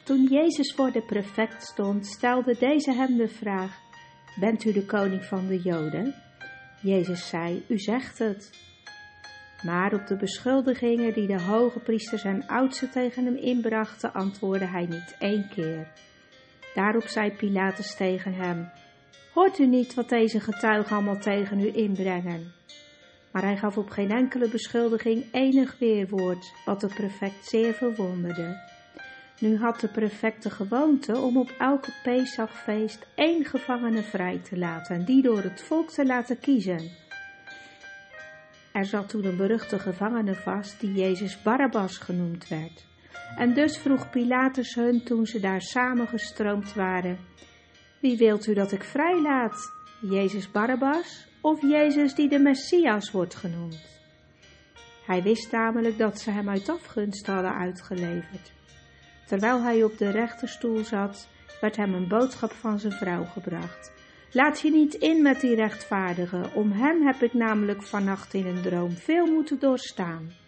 Toen Jezus voor de prefect stond, stelde deze hem de vraag: bent u de koning van de Joden? Jezus zei: u zegt het. Maar op de beschuldigingen die de hoge priesters en oudsten tegen hem inbrachten, antwoordde hij niet 1 keer. Daarop zei Pilatus tegen hem: hoort u niet wat deze getuigen allemaal tegen u inbrengen? Maar hij gaf op geen enkele beschuldiging enig weerwoord, wat de prefect zeer verwonderde. Nu had de prefect de gewoonte om op elke Pesachfeest 1 gevangene vrij te laten en die door het volk te laten kiezen. Er zat toen een beruchte gevangene vast die Jezus Barabbas genoemd werd. En dus vroeg Pilatus hun toen ze daar samengestroomd waren: wie wilt u dat ik vrijlaat? Jezus Barabbas of Jezus die de Messias wordt genoemd? Hij wist namelijk dat ze hem uit afgunst hadden uitgeleverd. Terwijl hij op de rechterstoel zat, werd hem een boodschap van zijn vrouw gebracht: laat je niet in met die rechtvaardige, om hem heb ik namelijk vannacht in een droom veel moeten doorstaan.